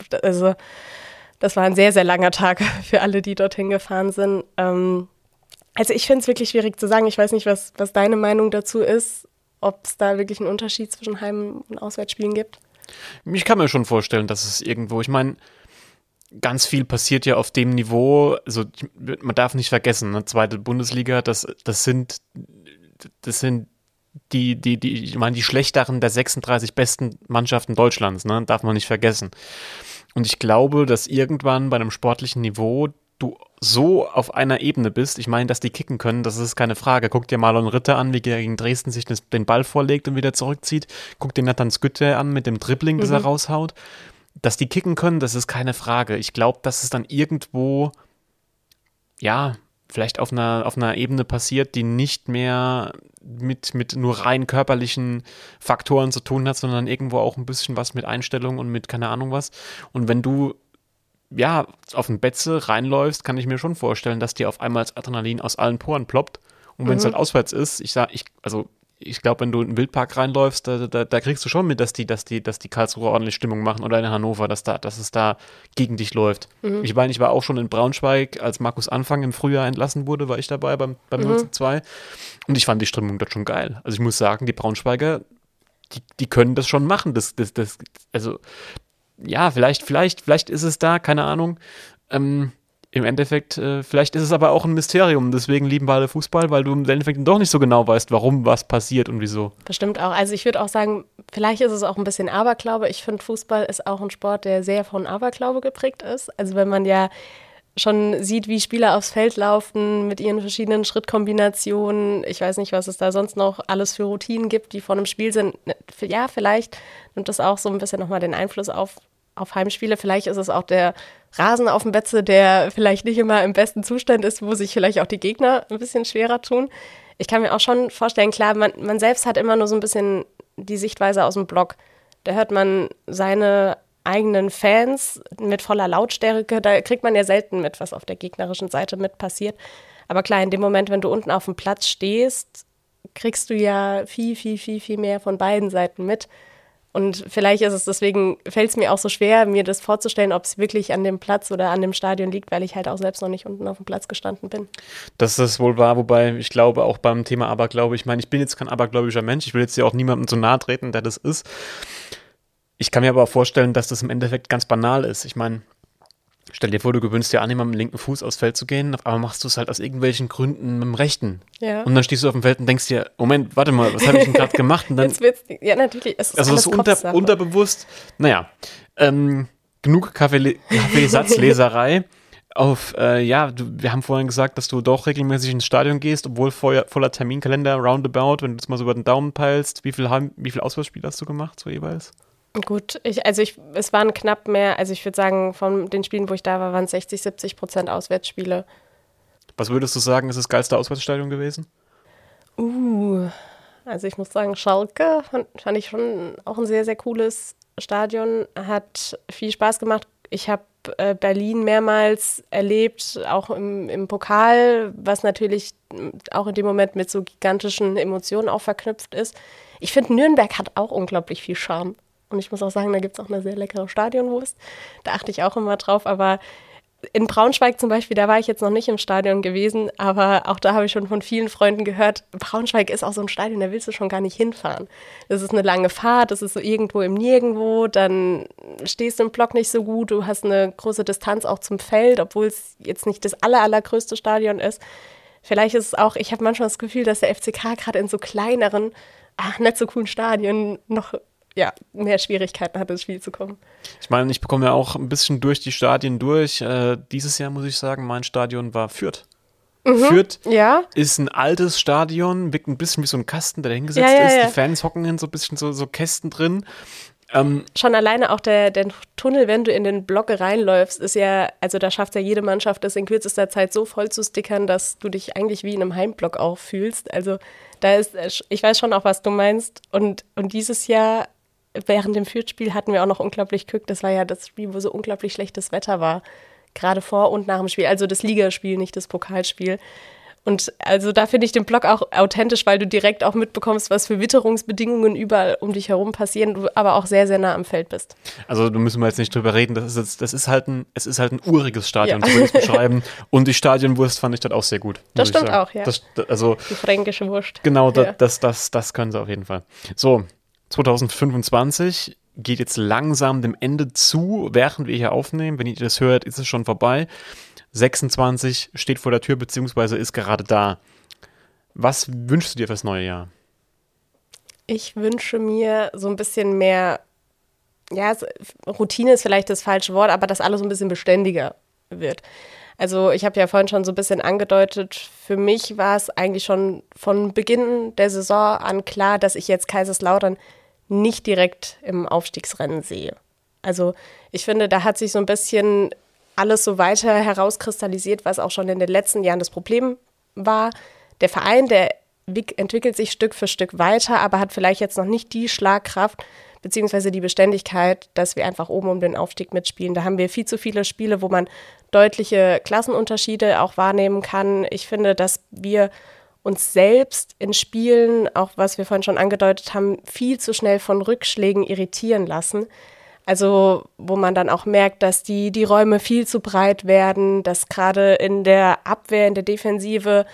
das war ein sehr, sehr langer Tag für alle, die dorthin gefahren sind. Also ich finde es wirklich schwierig zu sagen. Ich weiß nicht, was deine Meinung dazu ist, ob es da wirklich einen Unterschied zwischen Heim- und Auswärtsspielen gibt. Ich kann mir schon vorstellen, dass es irgendwo, ich meine, ganz viel passiert ja auf dem Niveau, also man darf nicht vergessen, ne, 2. Bundesliga, das sind ich meine, die schlechteren der 36 besten Mannschaften Deutschlands, ne, darf man nicht vergessen. Und ich glaube, dass irgendwann bei einem sportlichen Niveau du so auf einer Ebene bist, ich meine, dass die kicken können, das ist keine Frage. Guck dir Marlon Ritter an, wie er gegen Dresden sich den Ball vorlegt und wieder zurückzieht. Guck dir Nathan Skytte an mit dem Dribbling, das er raushaut. Dass die kicken können, das ist keine Frage. Ich glaube, dass es dann irgendwo, vielleicht auf einer Ebene passiert, die nicht mehr mit nur rein körperlichen Faktoren zu tun hat, sondern irgendwo auch ein bisschen was mit Einstellung und mit keine Ahnung was. Und wenn du auf ein Betze reinläufst, kann ich mir schon vorstellen, dass dir auf einmal das Adrenalin aus allen Poren ploppt. Und wenn es halt auswärts ist, ich glaube, wenn du in den Wildpark reinläufst, da kriegst du schon mit, dass die Karlsruher ordentlich Stimmung machen oder in Hannover, dass es da gegen dich läuft. Ich meine, ich war auch schon in Braunschweig, als Markus Anfang im Frühjahr entlassen wurde, war ich dabei beim 0:2 und ich fand die Stimmung dort schon geil. Also ich muss sagen, die Braunschweiger, die können das schon machen. Also ja, vielleicht ist es da, keine Ahnung. Im Endeffekt, vielleicht ist es aber auch ein Mysterium. Deswegen lieben wir alle Fußball, weil du im Endeffekt doch nicht so genau weißt, warum was passiert und wieso. Bestimmt auch. Also ich würde auch sagen, vielleicht ist es auch ein bisschen Aberglaube. Ich finde, Fußball ist auch ein Sport, der sehr von Aberglaube geprägt ist. Also wenn man ja schon sieht, wie Spieler aufs Feld laufen mit ihren verschiedenen Schrittkombinationen. Ich weiß nicht, was es da sonst noch alles für Routinen gibt, die vor einem Spiel sind. Ja, vielleicht nimmt das auch so ein bisschen nochmal den Einfluss auf Heimspiele. Vielleicht ist es auch der Rasen auf dem Betze, der vielleicht nicht immer im besten Zustand ist, wo sich vielleicht auch die Gegner ein bisschen schwerer tun. Ich kann mir auch schon vorstellen, klar, man selbst hat immer nur so ein bisschen die Sichtweise aus dem Block. Da hört man seine eigenen Fans mit voller Lautstärke. Da kriegt man ja selten mit, was auf der gegnerischen Seite mit passiert. Aber klar, in dem Moment, wenn du unten auf dem Platz stehst, kriegst du ja viel, viel, viel, viel mehr von beiden Seiten mit. Und vielleicht ist es deswegen, fällt es mir auch so schwer, mir das vorzustellen, ob es wirklich an dem Platz oder an dem Stadion liegt, weil ich halt auch selbst noch nicht unten auf dem Platz gestanden bin. Das ist wohl wahr, wobei ich glaube, auch beim Thema Aberglaube, ich meine, ich bin jetzt kein abergläubischer Mensch, ich will jetzt hier auch niemandem zu nahe treten, der das ist. Ich kann mir aber auch vorstellen, dass das im Endeffekt ganz banal ist. Ich meine, stell dir vor, du gewöhnst dir an, immer mit dem linken Fuß aufs Feld zu gehen, aber machst du es halt aus irgendwelchen Gründen mit dem rechten. Ja. Und dann stehst du auf dem Feld und denkst dir, Moment, warte mal, was habe ich denn gerade gemacht? Und dann, ja, natürlich. Es ist also alles so Kopfsache. unterbewusst, naja, genug Kaffeesatzleserei. Wir haben vorhin gesagt, dass du doch regelmäßig ins Stadion gehst, obwohl voller Terminkalender, roundabout, wenn du das mal so über den Daumen peilst. Wie viel Auswärtsspiele hast du gemacht, so jeweils? Gut, es waren knapp mehr, also ich würde sagen, von den Spielen, wo ich da war, waren es 60-70% Auswärtsspiele. Was würdest du sagen, ist das geilste Auswärtsstadion gewesen? Also ich muss sagen, Schalke fand ich schon auch ein sehr, sehr cooles Stadion, hat viel Spaß gemacht. Ich habe Berlin mehrmals erlebt, auch im Pokal, was natürlich auch in dem Moment mit so gigantischen Emotionen auch verknüpft ist. Ich finde, Nürnberg hat auch unglaublich viel Charme. Und ich muss auch sagen, da gibt es auch eine sehr leckere Stadionwurst. Da achte ich auch immer drauf. Aber in Braunschweig zum Beispiel, da war ich jetzt noch nicht im Stadion gewesen, aber auch da habe ich schon von vielen Freunden gehört, Braunschweig ist auch so ein Stadion, da willst du schon gar nicht hinfahren. Das ist eine lange Fahrt, das ist so irgendwo im Nirgendwo, dann stehst du im Block nicht so gut, du hast eine große Distanz auch zum Feld, obwohl es jetzt nicht das allergrößte Stadion ist. Vielleicht ist es auch, ich habe manchmal das Gefühl, dass der FCK gerade in so kleineren, nicht so coolen Stadien noch mehr Schwierigkeiten hat, ins Spiel zu kommen. Ich meine, ich bekomme ja auch ein bisschen durch die Stadien durch. Dieses Jahr muss ich sagen, mein Stadion war Fürth. Fürth ist ein altes Stadion, wirkt ein bisschen wie so ein Kasten, der da hingesetzt ist. Die Fans hocken in so ein bisschen so Kästen drin. Schon alleine auch der Tunnel, wenn du in den Block reinläufst, ist ja, also da schafft ja jede Mannschaft, das in kürzester Zeit so voll zu stickern, dass du dich eigentlich wie in einem Heimblock auch fühlst. Also da ist, ich weiß schon auch, was du meinst. Und dieses Jahr während dem Fürth-Spiel hatten wir auch noch unglaublich Glück. Das war ja das Spiel, wo so unglaublich schlechtes Wetter war. Gerade vor und nach dem Spiel. Also das Ligaspiel, nicht das Pokalspiel. Und also da finde ich den Block auch authentisch, weil du direkt auch mitbekommst, was für Witterungsbedingungen überall um dich herum passieren, du aber auch sehr, sehr nah am Feld bist. Also da müssen wir jetzt nicht drüber reden. Es ist halt ein uriges Stadion, so würde ich es beschreiben. Und die Stadionwurst fand ich dort auch sehr gut. Das stimmt auch, ja. Die fränkische Wurst. Genau, das können sie auf jeden Fall. So, 2025 geht jetzt langsam dem Ende zu, während wir hier aufnehmen. Wenn ihr das hört, ist es schon vorbei. 26 steht vor der Tür, beziehungsweise ist gerade da. Was wünschst du dir fürs neue Jahr? Ich wünsche mir so ein bisschen mehr, Routine ist vielleicht das falsche Wort, aber dass alles so ein bisschen beständiger wird. Also ich habe ja vorhin schon so ein bisschen angedeutet, für mich war es eigentlich schon von Beginn der Saison an klar, dass ich jetzt Kaiserslautern nicht direkt im Aufstiegsrennen sehe. Also ich finde, da hat sich so ein bisschen alles so weiter herauskristallisiert, was auch schon in den letzten Jahren das Problem war. Der Verein, der entwickelt sich Stück für Stück weiter, aber hat vielleicht jetzt noch nicht die Schlagkraft beziehungsweise die Beständigkeit, dass wir einfach oben um den Aufstieg mitspielen. Da haben wir viel zu viele Spiele, wo man deutliche Klassenunterschiede auch wahrnehmen kann. Ich finde, dass wir uns selbst in Spielen, auch was wir vorhin schon angedeutet haben, viel zu schnell von Rückschlägen irritieren lassen. Also wo man dann auch merkt, dass die Räume viel zu breit werden, dass gerade in der Abwehr, in der Defensive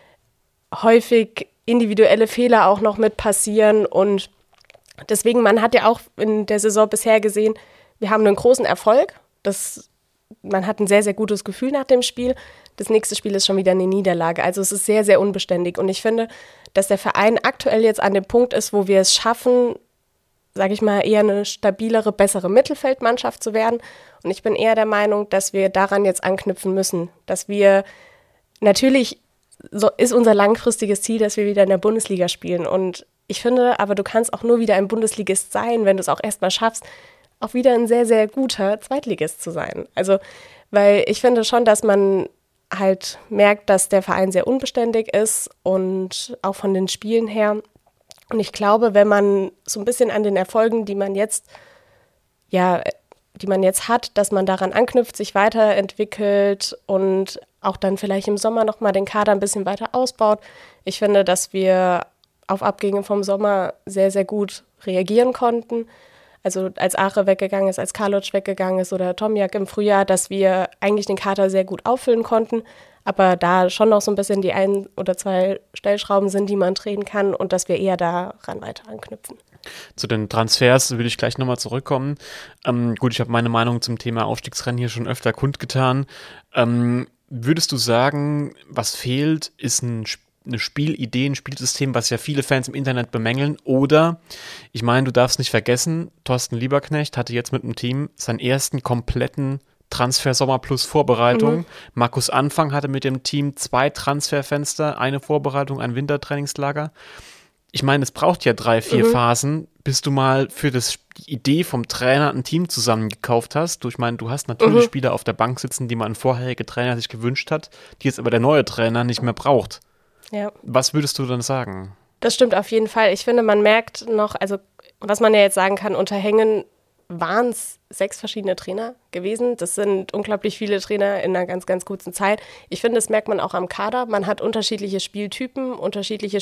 häufig individuelle Fehler auch noch mit passieren. Und deswegen, man hat ja auch in der Saison bisher gesehen, wir haben einen großen Erfolg. Man hat ein sehr, sehr gutes Gefühl nach dem Spiel. Das nächste Spiel ist schon wieder eine Niederlage. Also es ist sehr, sehr unbeständig. Und ich finde, dass der Verein aktuell jetzt an dem Punkt ist, wo wir es schaffen, sage ich mal, eher eine stabilere, bessere Mittelfeldmannschaft zu werden. Und ich bin eher der Meinung, dass wir daran jetzt anknüpfen müssen. Dass wir, natürlich so ist unser langfristiges Ziel, dass wir wieder in der Bundesliga spielen. Und ich finde, aber du kannst auch nur wieder ein Bundesligist sein, wenn du es auch erstmal schaffst, auch wieder ein sehr, sehr guter Zweitligist zu sein. Also, weil ich finde schon, dass man halt merkt, dass der Verein sehr unbeständig ist und auch von den Spielen her. Und ich glaube, wenn man so ein bisschen an den Erfolgen, die man jetzt hat, dass man daran anknüpft, sich weiterentwickelt und auch dann vielleicht im Sommer nochmal den Kader ein bisschen weiter ausbaut. Ich finde, dass wir auf Abgänge vom Sommer sehr, sehr gut reagieren konnten. Also als Ache weggegangen ist, als Karloc weggegangen ist oder Tomjak im Frühjahr, dass wir eigentlich den Kader sehr gut auffüllen konnten, aber da schon noch so ein bisschen die 1 oder 2 Stellschrauben sind, die man drehen kann und dass wir eher daran weiter anknüpfen. Zu den Transfers will ich gleich nochmal zurückkommen. Gut, ich habe meine Meinung zum Thema Aufstiegsrennen hier schon öfter kundgetan. Würdest du sagen, was fehlt, ist eine Spielidee, ein Spielsystem, was ja viele Fans im Internet bemängeln? Oder, ich meine, du darfst nicht vergessen, Thorsten Lieberknecht hatte jetzt mit dem Team seinen ersten kompletten Transfer Sommer plus Vorbereitung. Markus Anfang hatte mit dem Team 2 Transferfenster, eine Vorbereitung, ein Wintertrainingslager. Ich meine, es braucht ja 3, 4 Phasen, bis du mal für die Idee vom Trainer ein Team zusammengekauft hast. Ich meine, du hast natürlich Spieler auf der Bank sitzen, die mal ein vorheriger Trainer sich gewünscht hat, die jetzt aber der neue Trainer nicht mehr braucht. Ja. Was würdest du dann sagen? Das stimmt auf jeden Fall. Ich finde, man merkt noch, also was man ja jetzt sagen kann, unter Hängen waren es 6 verschiedene Trainer gewesen. Das sind unglaublich viele Trainer in einer ganz, ganz kurzen Zeit. Ich finde, das merkt man auch am Kader. Man hat unterschiedliche Spieltypen, unterschiedliche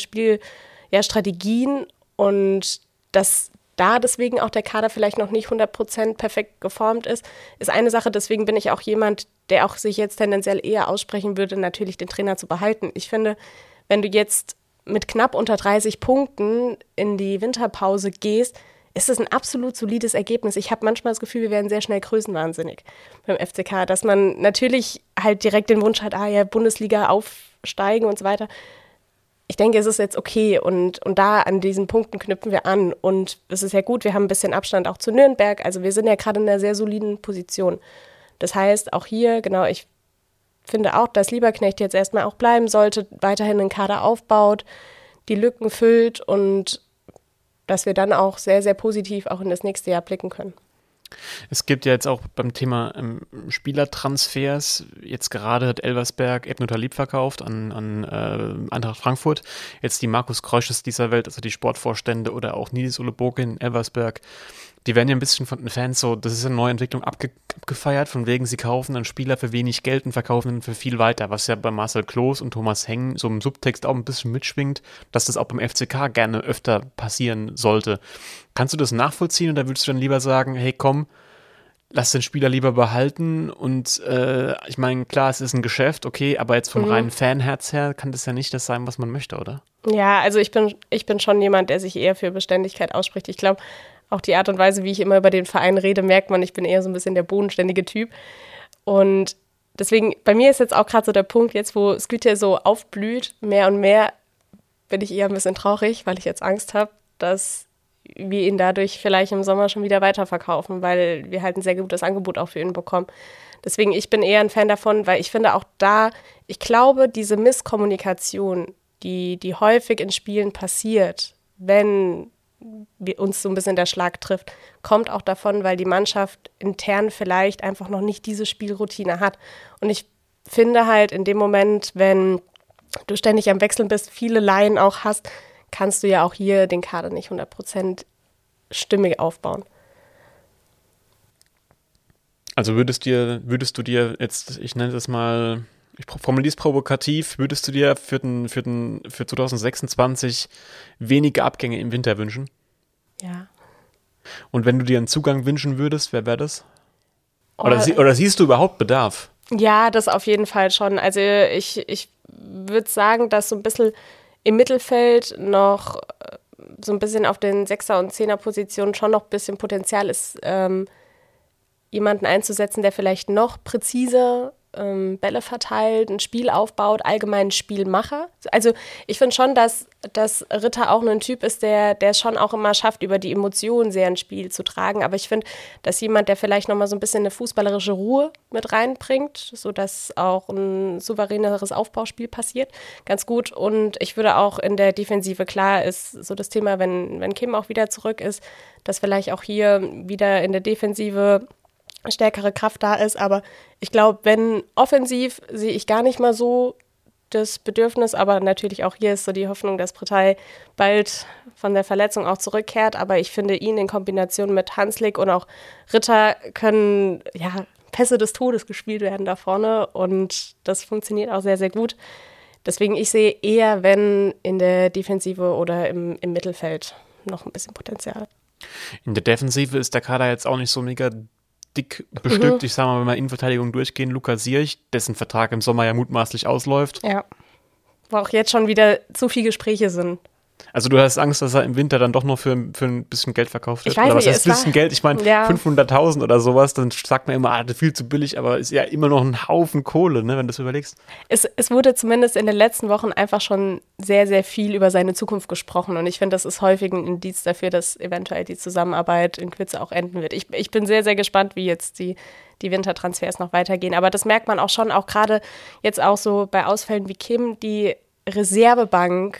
Strategien und dass da deswegen auch der Kader vielleicht noch nicht 100% perfekt geformt ist eine Sache. Deswegen bin ich auch jemand, der auch sich jetzt tendenziell eher aussprechen würde, natürlich den Trainer zu behalten. Ich finde, wenn du jetzt mit knapp unter 30 Punkten in die Winterpause gehst, ist es ein absolut solides Ergebnis. Ich habe manchmal das Gefühl, wir werden sehr schnell größenwahnsinnig beim FCK, dass man natürlich halt direkt den Wunsch hat, Bundesliga aufsteigen und so weiter. Ich denke, es ist jetzt okay und da an diesen Punkten knüpfen wir an und es ist ja gut, wir haben ein bisschen Abstand auch zu Nürnberg, also wir sind ja gerade in einer sehr soliden Position. Das heißt, auch hier, genau, ich finde auch, dass Lieberknecht jetzt erstmal auch bleiben sollte, weiterhin den Kader aufbaut, die Lücken füllt und dass wir dann auch sehr, sehr positiv auch in das nächste Jahr blicken können. Es gibt ja jetzt auch beim Thema Spielertransfers, jetzt gerade hat Elversberg Ebner Talib verkauft an Eintracht Frankfurt, jetzt die Markus Kreusches dieser Welt, also die Sportvorstände oder auch Nilis Ulleboke in Elversberg, die werden ja ein bisschen von den Fans so, das ist eine neue Entwicklung abgefeiert, von wegen sie kaufen einen Spieler für wenig Geld und verkaufen ihn für viel weiter, was ja bei Marcel Kloß und Thomas Heng so im Subtext auch ein bisschen mitschwingt, dass das auch beim FCK gerne öfter passieren sollte. Kannst du das nachvollziehen oder würdest du dann lieber sagen, hey komm, lass den Spieler lieber behalten und ich meine, klar, es ist ein Geschäft, okay, aber jetzt vom reinen Fanherz her kann das ja nicht das sein, was man möchte, oder? Ja, also ich bin schon jemand, der sich eher für Beständigkeit ausspricht. Ich glaube, auch die Art und Weise, wie ich immer über den Verein rede, merkt man, ich bin eher so ein bisschen der bodenständige Typ. Und deswegen, bei mir ist jetzt auch gerade so der Punkt, jetzt wo Skytje so aufblüht, mehr und mehr, bin ich eher ein bisschen traurig, weil ich jetzt Angst habe, dass wir ihn dadurch vielleicht im Sommer schon wieder weiterverkaufen, weil wir halt ein sehr gutes Angebot auch für ihn bekommen. Deswegen, ich bin eher ein Fan davon, weil ich finde auch da, ich glaube, diese Misskommunikation, die häufig in Spielen passiert, wenn uns so ein bisschen der Schlag trifft, kommt auch davon, weil die Mannschaft intern vielleicht einfach noch nicht diese Spielroutine hat. Und ich finde halt in dem Moment, wenn du ständig am Wechseln bist, viele Laien auch hast, kannst du ja auch hier den Kader nicht 100% stimmig aufbauen. Also würdest du dir jetzt, ich nenne das mal, ich formuliere es provokativ, würdest du dir für 2026 wenige Abgänge im Winter wünschen? Ja. Und wenn du dir einen Zugang wünschen würdest, wer wäre das? Oder siehst du überhaupt Bedarf? Ja, das auf jeden Fall schon. Also ich würde sagen, dass so ein bisschen im Mittelfeld noch so ein bisschen auf den 6er- und 10er-Positionen schon noch ein bisschen Potenzial ist, jemanden einzusetzen, der vielleicht noch präziser Bälle verteilt, ein Spiel aufbaut, allgemein Spielmacher. Also ich finde schon, dass Ritter auch ein Typ ist, der es schon auch immer schafft, über die Emotionen sehr ins Spiel zu tragen. Aber ich finde, dass jemand, der vielleicht nochmal so ein bisschen eine fußballerische Ruhe mit reinbringt, sodass auch ein souveräneres Aufbauspiel passiert, ganz gut. Und ich würde auch in der Defensive, klar ist so das Thema, wenn Kim auch wieder zurück ist, dass vielleicht auch hier wieder in der Defensive stärkere Kraft da ist, aber ich glaube, wenn offensiv, sehe ich gar nicht mal so das Bedürfnis, aber natürlich auch hier ist so die Hoffnung, dass Partei bald von der Verletzung auch zurückkehrt, aber ich finde ihn in Kombination mit Hanslik und auch Ritter können, ja, Pässe des Todes gespielt werden da vorne und das funktioniert auch sehr, sehr gut. Deswegen, ich sehe eher, wenn in der Defensive oder im Mittelfeld noch ein bisschen Potenzial. In der Defensive ist der Kader jetzt auch nicht so mega dick bestückt. Ich sage mal, wenn wir Innenverteidigung durchgehen, Luca Sierch, dessen Vertrag im Sommer ja mutmaßlich ausläuft. Ja, wo auch jetzt schon wieder zu viele Gespräche sind. Also du hast Angst, dass er im Winter dann doch nur für ein bisschen Geld verkauft wird? Ich weiß oder was nicht, heißt ein bisschen Geld? Ich meine, ja. 500.000 oder sowas, dann sagt man immer, das ist viel zu billig, aber ist ja immer noch ein Haufen Kohle, ne, wenn du das überlegst. Es wurde zumindest in den letzten Wochen einfach schon sehr, sehr viel über seine Zukunft gesprochen und ich finde, das ist häufig ein Indiz dafür, dass eventuell die Zusammenarbeit in Kürze auch enden wird. Ich bin sehr, sehr gespannt, wie jetzt die Wintertransfers noch weitergehen, aber das merkt man auch schon, auch gerade jetzt auch so bei Ausfällen wie Kim, die Reservebank,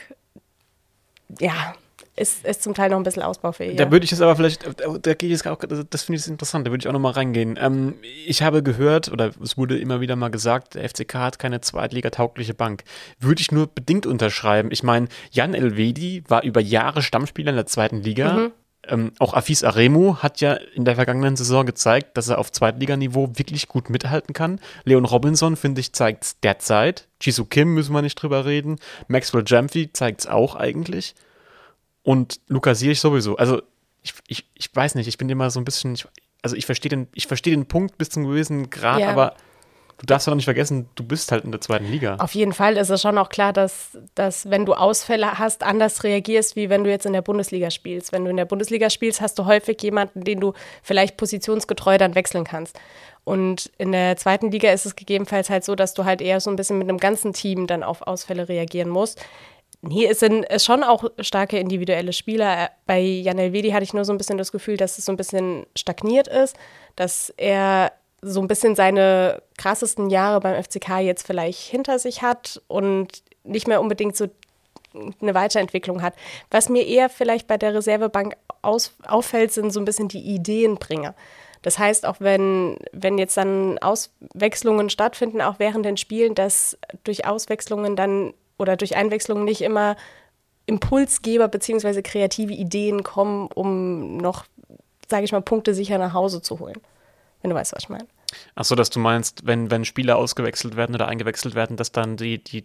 ja, ist zum Teil noch ein bisschen ausbaufähig. Da würde ich jetzt aber vielleicht, da gehe ich jetzt auch, das finde ich interessant, da würde ich auch nochmal reingehen. Ich habe gehört, oder es wurde immer wieder mal gesagt, der FCK hat keine zweitligataugliche Bank. Würde ich nur bedingt unterschreiben. Ich meine, Jan Elvedi war über Jahre Stammspieler in der zweiten Liga. Auch Afis Aremu hat ja in der vergangenen Saison gezeigt, dass er auf Zweitliganiveau wirklich gut mithalten kann. Leon Robinson, finde ich, zeigt es derzeit. Jisoo Kim müssen wir nicht drüber reden. Maxwell Jamphy zeigt es auch eigentlich. Und Lukas Sierch sowieso. Also ich weiß nicht, ich bin immer so ein bisschen, ich verstehe den Punkt bis zum gewissen Grad, Ja. aber du darfst doch nicht vergessen, du bist halt in der zweiten Liga. Auf jeden Fall ist es schon auch klar, dass wenn du Ausfälle hast, anders reagierst, wie wenn du jetzt in der Bundesliga spielst. Wenn du in der Bundesliga spielst, hast du häufig jemanden, den du vielleicht positionsgetreu dann wechseln kannst. Und in der zweiten Liga ist es gegebenenfalls halt so, dass du halt eher so ein bisschen mit einem ganzen Team dann auf Ausfälle reagieren musst. Nee, es sind schon auch starke individuelle Spieler. Bei Jan Elvedi hatte ich nur so ein bisschen das Gefühl, dass es so ein bisschen stagniert ist, dass er so ein bisschen seine krassesten Jahre beim FCK jetzt vielleicht hinter sich hat und nicht mehr unbedingt so eine Weiterentwicklung hat. Was mir eher vielleicht bei der Reservebank auffällt, sind so ein bisschen die Ideenbringer. Das heißt, auch wenn jetzt dann Auswechslungen stattfinden, auch während den Spielen, dass durch Auswechslungen dann oder durch Einwechslungen nicht immer Impulsgeber bzw. kreative Ideen kommen, um noch, sage ich mal, Punkte sicher nach Hause zu holen. Wenn du weißt, was ich meine. Ach so, dass du meinst, wenn Spieler ausgewechselt werden oder eingewechselt werden, dass dann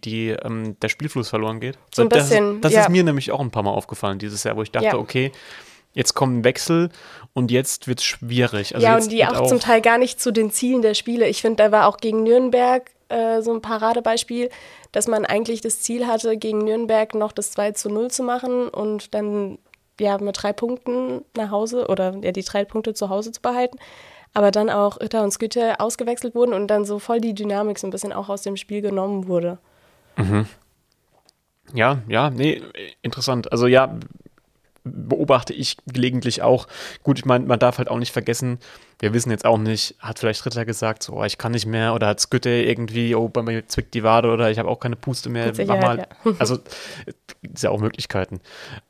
der Spielfluss verloren geht? So ein bisschen, Das ja. ist mir nämlich auch ein paar Mal aufgefallen dieses Jahr, wo ich dachte, Ja. okay, jetzt kommen ein Wechsel und jetzt wird es schwierig. Also Ja, jetzt und die wird auch zum Teil gar nicht zu den Zielen der Spiele. Ich finde, da war auch gegen Nürnberg so ein Paradebeispiel, dass man eigentlich das Ziel hatte, gegen Nürnberg noch das 2:0 zu machen und dann ja mit 3 Punkten nach Hause oder ja die 3 Punkte zu Hause zu behalten. Aber dann auch Ritter und Skütte ausgewechselt wurden und dann so voll die Dynamik so ein bisschen auch aus dem Spiel genommen wurde. Ja, nee, interessant. Also ja, beobachte ich gelegentlich auch. Gut, ich meine, man darf halt auch nicht vergessen, wir wissen jetzt auch nicht, hat vielleicht Ritter gesagt, so, ich kann nicht mehr, oder hat Skütte irgendwie, bei mir zwickt die Wade oder ich habe auch keine Puste mehr. Mit Sicherheit, ja. Also, ist ja auch Möglichkeiten.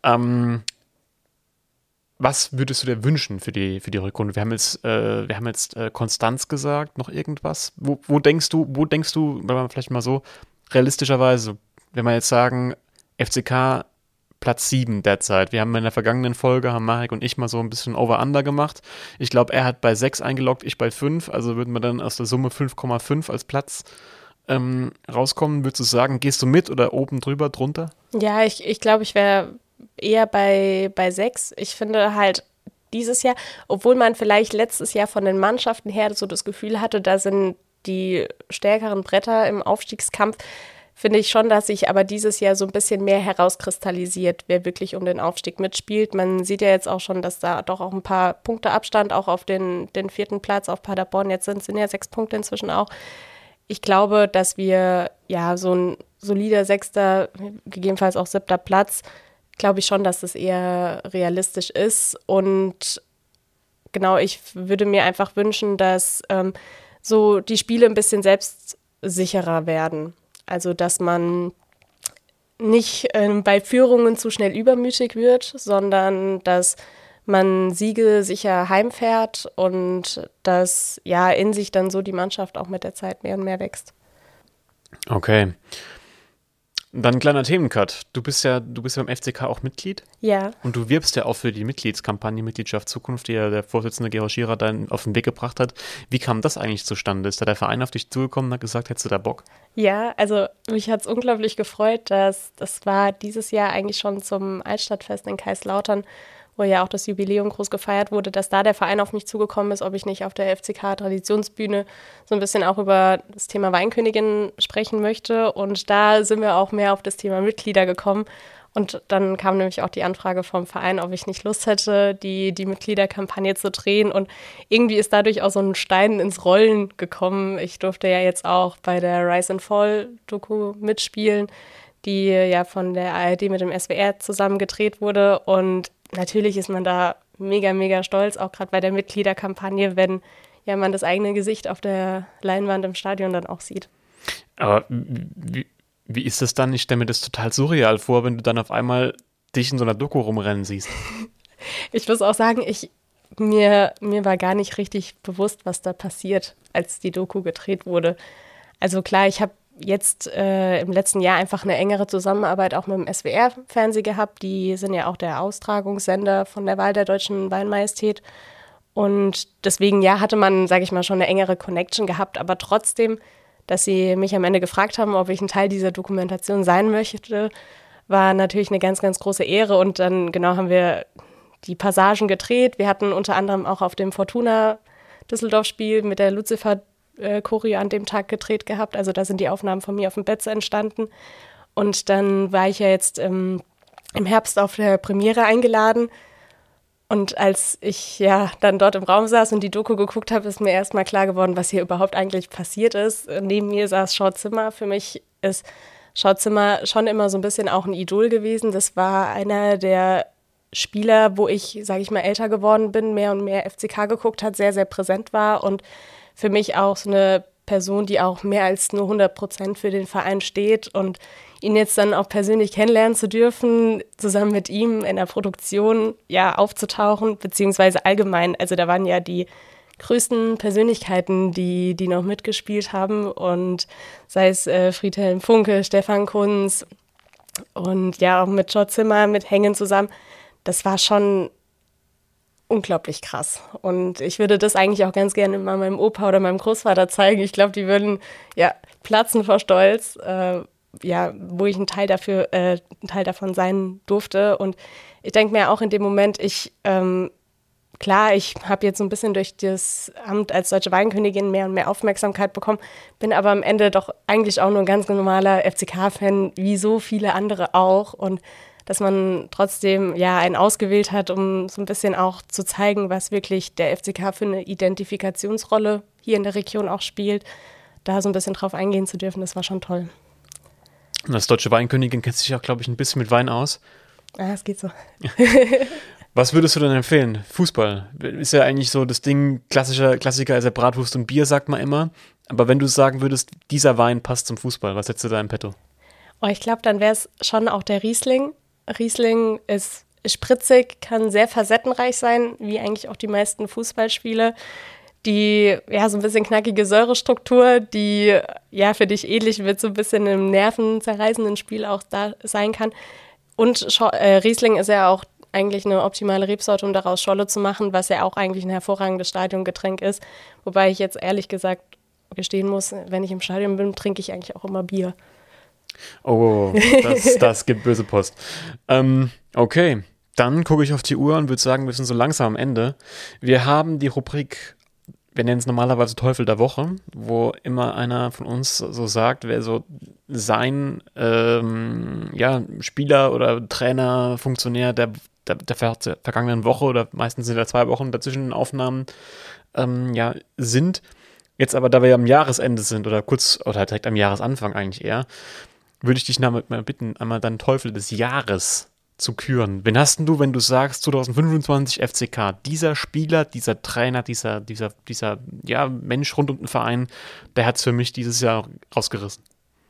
Was würdest du dir wünschen für die Rückrunde? Wir haben jetzt Konstanz gesagt, noch irgendwas. Wo denkst du, wenn man vielleicht mal so realistischerweise, wenn wir jetzt sagen, FCK Platz 7 derzeit. Wir haben in der vergangenen Folge, haben Marek und ich mal so ein bisschen Over-Under gemacht. Ich glaube, er hat bei 6 eingeloggt, ich bei 5. Also würden wir dann aus der Summe 5,5 als Platz rauskommen. Würdest du sagen, gehst du mit oder oben drüber, drunter? Ja, ich glaube, ich wäre eher bei 6. Ich finde halt dieses Jahr, obwohl man vielleicht letztes Jahr von den Mannschaften her so das Gefühl hatte, da sind die stärkeren Bretter im Aufstiegskampf, finde ich schon, dass sich aber dieses Jahr so ein bisschen mehr herauskristallisiert, wer wirklich um den Aufstieg mitspielt. Man sieht ja jetzt auch schon, dass da doch auch ein paar Punkte Abstand auch auf den 4. Platz auf Paderborn jetzt sind ja 6 Punkte inzwischen auch. Ich glaube, dass wir ja so ein solider 6., gegebenenfalls auch 7. Platz, glaube ich schon, dass das eher realistisch ist. Und genau, ich würde mir einfach wünschen, dass so die Spiele ein bisschen selbstsicherer werden. Also, dass man nicht bei Führungen zu schnell übermütig wird, sondern dass man Siege sicher heimfährt und dass ja in sich dann so die Mannschaft auch mit der Zeit mehr und mehr wächst. Okay. Dann ein kleiner Themencut. Du bist ja beim FCK auch Mitglied. Ja. Und du wirbst ja auch für die Mitgliedskampagne Mitgliedschaft Zukunft, die ja der Vorsitzende Georg Schierer dann auf den Weg gebracht hat. Wie kam das eigentlich zustande? Ist da der Verein auf dich zugekommen und hat gesagt, hättest du da Bock? Ja, also mich hat es unglaublich gefreut, dass das war dieses Jahr eigentlich schon zum Altstadtfest in Kaiserslautern, wo ja auch das Jubiläum groß gefeiert wurde, dass da der Verein auf mich zugekommen ist, ob ich nicht auf der FCK-Traditionsbühne so ein bisschen auch über das Thema Weinkönigin sprechen möchte. Und da sind wir auch mehr auf das Thema Mitglieder gekommen. Und dann kam nämlich auch die Anfrage vom Verein, ob ich nicht Lust hätte, die Mitgliederkampagne zu drehen. Und irgendwie ist dadurch auch so ein Stein ins Rollen gekommen. Ich durfte ja jetzt auch bei der Rise and Fall Doku mitspielen, die ja von der ARD mit dem SWR zusammen gedreht wurde. Und natürlich ist man da mega, mega stolz, auch gerade bei der Mitgliederkampagne, wenn ja man das eigene Gesicht auf der Leinwand im Stadion dann auch sieht. Aber wie ist das dann? Ich stelle mir das total surreal vor, wenn du dann auf einmal dich in so einer Doku rumrennen siehst. Ich muss auch sagen, mir war gar nicht richtig bewusst, was da passiert, als die Doku gedreht wurde. Also klar, ich habe jetzt im letzten Jahr einfach eine engere Zusammenarbeit auch mit dem SWR-Fernsehen gehabt. Die sind ja auch der Austragungssender von der Wahl der Deutschen Weinmajestät. Und deswegen, ja, hatte man, sage ich mal, schon eine engere Connection gehabt. Aber trotzdem, dass sie mich am Ende gefragt haben, ob ich ein Teil dieser Dokumentation sein möchte, war natürlich eine ganz, ganz große Ehre. Und dann genau haben wir die Passagen gedreht. Wir hatten unter anderem auch auf dem Fortuna Düsseldorf-Spiel mit der Lucifer-Choreo an dem Tag gedreht gehabt. Also da sind die Aufnahmen von mir auf dem Betze entstanden. Und dann war ich ja jetzt im Herbst auf der Premiere eingeladen. Und als ich ja dann dort im Raum saß und die Doku geguckt habe, ist mir erstmal klar geworden, was hier überhaupt eigentlich passiert ist. Neben mir saß Short Zimmer. Für mich ist Short Zimmer schon immer so ein bisschen auch ein Idol gewesen. Das war einer der Spieler, wo ich, sage ich mal, älter geworden bin, mehr und mehr FCK geguckt hat, sehr, sehr präsent war und für mich auch so eine Person, die auch mehr als nur 100% für den Verein steht und ihn jetzt dann auch persönlich kennenlernen zu dürfen, zusammen mit ihm in der Produktion ja aufzutauchen, beziehungsweise allgemein, also da waren ja die größten Persönlichkeiten, die noch mitgespielt haben und sei es Friedhelm Funke, Stefan Kunz und ja auch mit Short Zimmer, mit Hengen zusammen, das war schon unglaublich krass. Und ich würde das eigentlich auch ganz gerne mal meinem Opa oder meinem Großvater zeigen. Ich glaube, die würden ja platzen vor Stolz, wo ich ein Teil davon sein durfte. Und ich denke mir auch in dem Moment, ich habe jetzt so ein bisschen durch das Amt als Deutsche Weinkönigin mehr und mehr Aufmerksamkeit bekommen, bin aber am Ende doch eigentlich auch nur ein ganz normaler FCK-Fan, wie so viele andere auch. Und dass man trotzdem ja einen ausgewählt hat, um so ein bisschen auch zu zeigen, was wirklich der FCK für eine Identifikationsrolle hier in der Region auch spielt, da so ein bisschen drauf eingehen zu dürfen, das war schon toll. Und als deutsche Weinkönigin kennst du dich auch, glaube ich, ein bisschen mit Wein aus. Ah, es geht so. Was würdest du denn empfehlen? Fußball ist ja eigentlich so das Ding, Klassiker ist ja Bratwurst und Bier, sagt man immer. Aber wenn du sagen würdest, dieser Wein passt zum Fußball, was hättest du da im Petto? Oh, ich glaube, dann wäre es schon auch der Riesling. Riesling ist spritzig, kann sehr facettenreich sein, wie eigentlich auch die meisten Fußballspiele. Die, ja, so ein bisschen knackige Säurestruktur, die ja für dich ähnlich wird, so ein bisschen im nervenzerreißenden Spiel auch da sein kann. Und Riesling ist ja auch eigentlich eine optimale Rebsorte, um daraus Scholle zu machen, was ja auch eigentlich ein hervorragendes Stadiongetränk ist. Wobei ich jetzt ehrlich gesagt gestehen muss, wenn ich im Stadion bin, trinke ich eigentlich auch immer Bier. Oh, das gibt böse Post. Okay, dann gucke ich auf die Uhr und würde sagen, wir sind so langsam am Ende. Wir haben die Rubrik, wir nennen es normalerweise Teufel der Woche, wo immer einer von uns so sagt, wer so sein Spieler oder Trainer, Funktionär der vergangenen Woche oder meistens sind da 2 Wochen dazwischen Aufnahmen sind. Jetzt aber, da wir ja am Jahresende sind oder direkt am Jahresanfang eigentlich eher, würde ich dich mal bitten, einmal deinen Teufel des Jahres zu küren. Wen hast denn du, wenn du sagst 2025 FCK, dieser Spieler, dieser Trainer, dieser Mensch rund um den Verein, der hat es für mich dieses Jahr rausgerissen?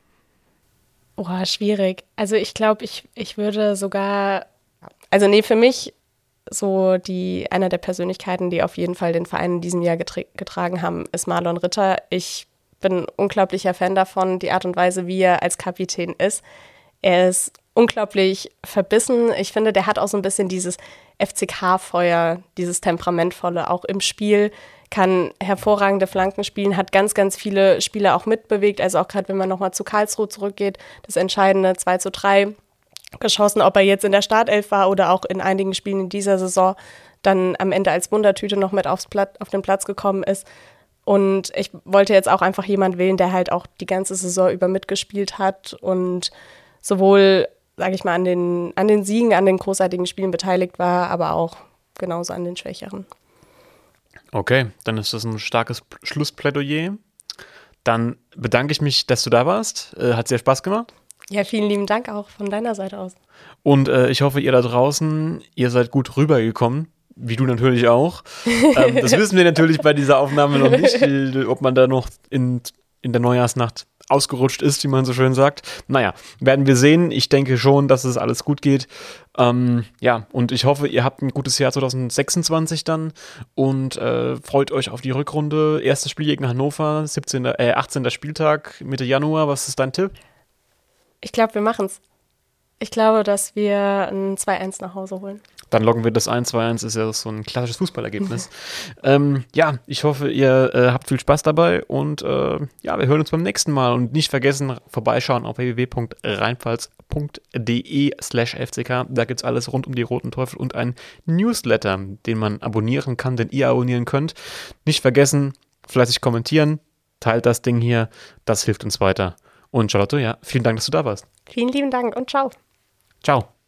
Boah, schwierig. Also ich glaube, ich würde sogar, für mich so einer der Persönlichkeiten, die auf jeden Fall den Verein in diesem Jahr getragen haben, ist Marlon Ritter. Ich bin ein unglaublicher Fan davon, die Art und Weise, wie er als Kapitän ist. Er ist unglaublich verbissen. Ich finde, der hat auch so ein bisschen dieses FCK-Feuer, dieses Temperamentvolle auch im Spiel, kann hervorragende Flanken spielen, hat ganz, ganz viele Spieler auch mitbewegt. Also auch gerade, wenn man nochmal zu Karlsruhe zurückgeht, das entscheidende 2:3 geschossen, ob er jetzt in der Startelf war oder auch in einigen Spielen in dieser Saison dann am Ende als Wundertüte noch mit auf den Platz gekommen ist. Und ich wollte jetzt auch einfach jemanden wählen, der halt auch die ganze Saison über mitgespielt hat und sowohl sage ich mal, an den Siegen, an den großartigen Spielen beteiligt war, aber auch genauso an den Schwächeren. Okay, dann ist das ein starkes Schlussplädoyer. Dann bedanke ich mich, dass du da warst. Hat sehr Spaß gemacht. Ja, vielen lieben Dank auch von deiner Seite aus. Und ich hoffe, ihr da draußen, ihr seid gut rübergekommen. Wie du natürlich auch. Das wissen wir natürlich bei dieser Aufnahme noch nicht, ob man da noch in der Neujahrsnacht ausgerutscht ist, wie man so schön sagt. Naja, werden wir sehen. Ich denke schon, dass es alles gut geht. Ja, und ich hoffe, ihr habt ein gutes Jahr 2026 dann und freut euch auf die Rückrunde. Erstes Spiel gegen Hannover, 18. Spieltag, Mitte Januar. Was ist dein Tipp? Ich glaube, wir machen's. Ich glaube, dass wir ein 2-1 nach Hause holen. Dann loggen wir das ein. 2-1 ist ja so ein klassisches Fußballergebnis. Ja, ich hoffe, ihr habt viel Spaß dabei und ja, wir hören uns beim nächsten Mal. Und nicht vergessen, vorbeischauen auf www.rheinpfalz.de/fck. Da gibt's alles rund um die Roten Teufel und ein Newsletter, den man abonnieren kann, den ihr abonnieren könnt. Nicht vergessen, fleißig kommentieren, teilt das Ding hier, das hilft uns weiter. Und Charlotte, ja, vielen Dank, dass du da warst. Vielen lieben Dank und ciao. Ciao.